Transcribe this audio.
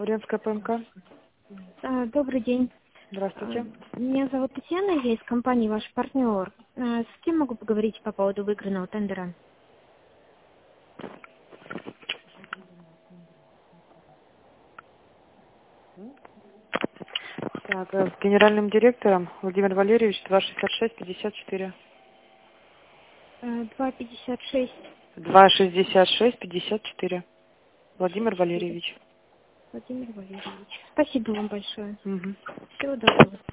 Уренская ПМК. Добрый день. Здравствуйте. Меня зовут Татьяна, я из компании «Ваш партнер». С кем могу поговорить по поводу выигранного тендера? Так, с генеральным директором Владимир Валерьевич, 266-54. 256. 266-54. Владимир 54. Валерьевич. Владимир Валерьевич. Спасибо вам большое. Мгм. Всего доброго.